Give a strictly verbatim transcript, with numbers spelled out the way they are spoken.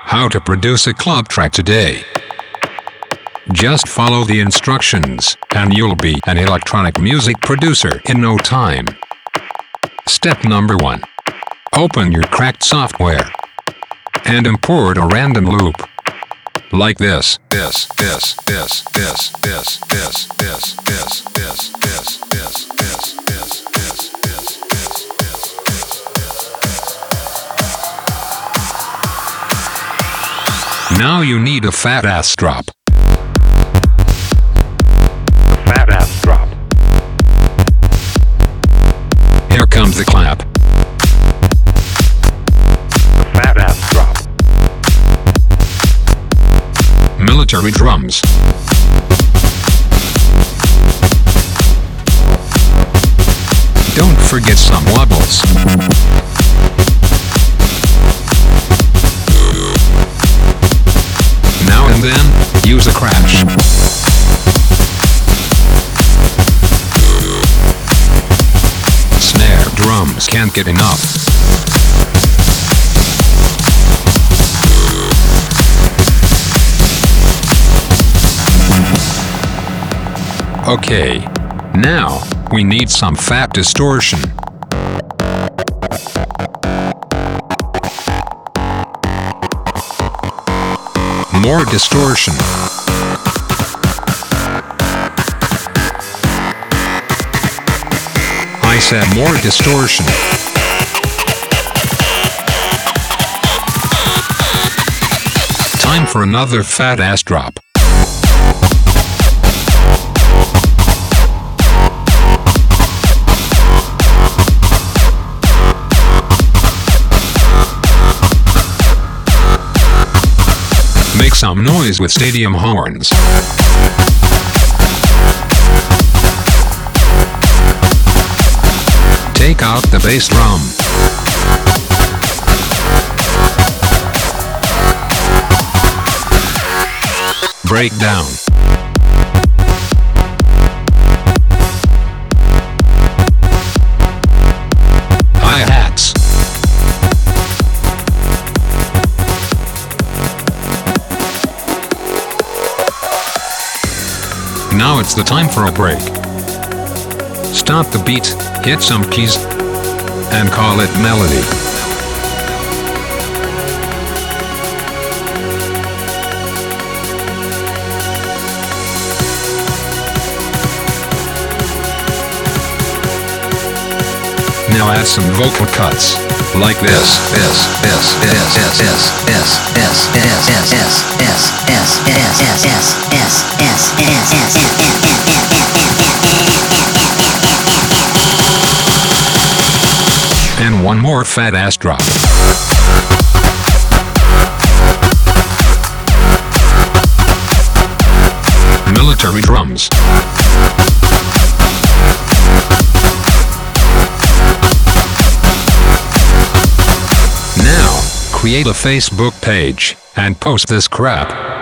How to produce a club track today. Just follow the instructions, and you'll be an electronic music producer in no time. Step number one. Open your cracked software and import a random loop. Like this. This, this, this, this, this, this, this, this, this, this, this, this, this, this, this, this, this. Now you need a fat ass drop. Fat ass drop. Here comes the clap. The fat ass drop. Military drums. Don't forget some wobbles. Now and then, use a crash. Snare drums can't get enough. Okay, now we need some fat distortion. More distortion. I said more distortion. Time for another fat ass drop. Make some noise with stadium horns. Take out the bass drum. Break down. Hi-hats. Now it's the time for a break. Stop the beat, hit some keys, and call it melody. Now add some vocal cuts, like this, this, this, this, this, this, this, this, this, this, this, this, this, this, this, this. And one more fat ass drop. Military drums. Now, create a Facebook page and post this crap.